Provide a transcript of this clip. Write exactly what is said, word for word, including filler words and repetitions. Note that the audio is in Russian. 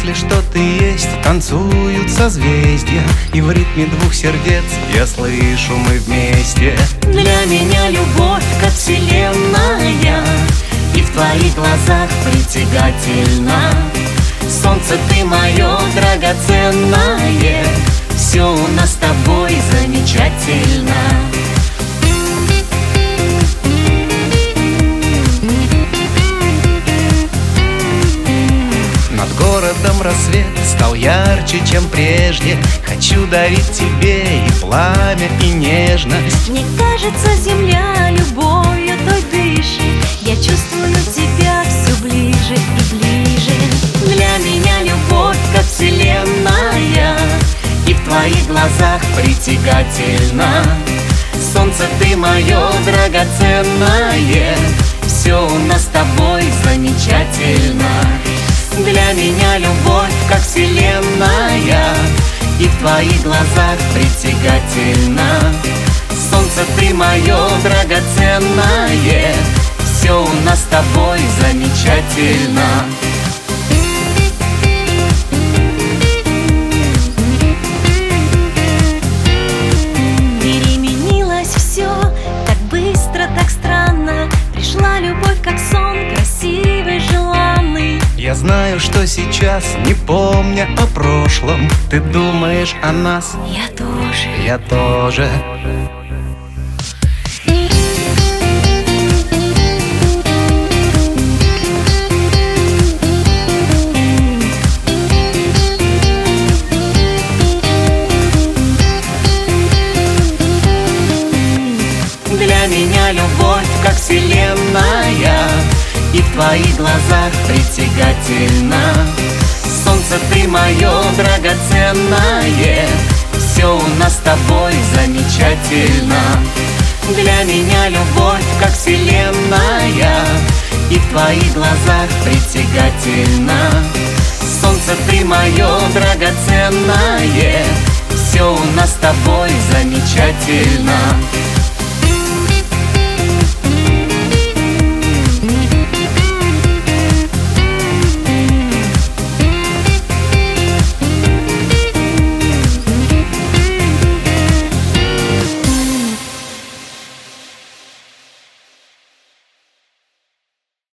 Если что-то есть, танцуют созвездия, и в ритме двух сердец я слышу, мы вместе. Для меня любовь как вселенная, и в твоих глазах притягательна. Солнце, ты мое драгоценное, все у нас с тобой замечательно. Над городом рассвет стал ярче, чем прежде. Хочу дарить тебе и пламя, и нежность. Мне кажется, земля любовью той дышит. Я чувствую тебя все ближе и ближе. Для меня любовь как вселенная, и в твоих глазах притягательна. Солнце, ты мое драгоценное, все у нас с тобой замечательно. Для меня любовь как вселенная, и в твоих глазах притягательна. Солнце, ты мое драгоценное, все у нас с тобой замечательно. Переменилось все так быстро, так странно. Пришла любовь как сон, красивый, желанный. Я знаю, что сейчас, не помня о прошлом, ты думаешь о нас. Я тоже. Я тоже. Для меня любовь как вселенная, и в твоих глазах притягательна. Солнце, ты мое драгоценное, все у нас с тобой замечательно. Для меня любовь как вселенная, и в твоих глазах притягательна. Солнце, ты мое драгоценное, все у нас с тобой замечательно.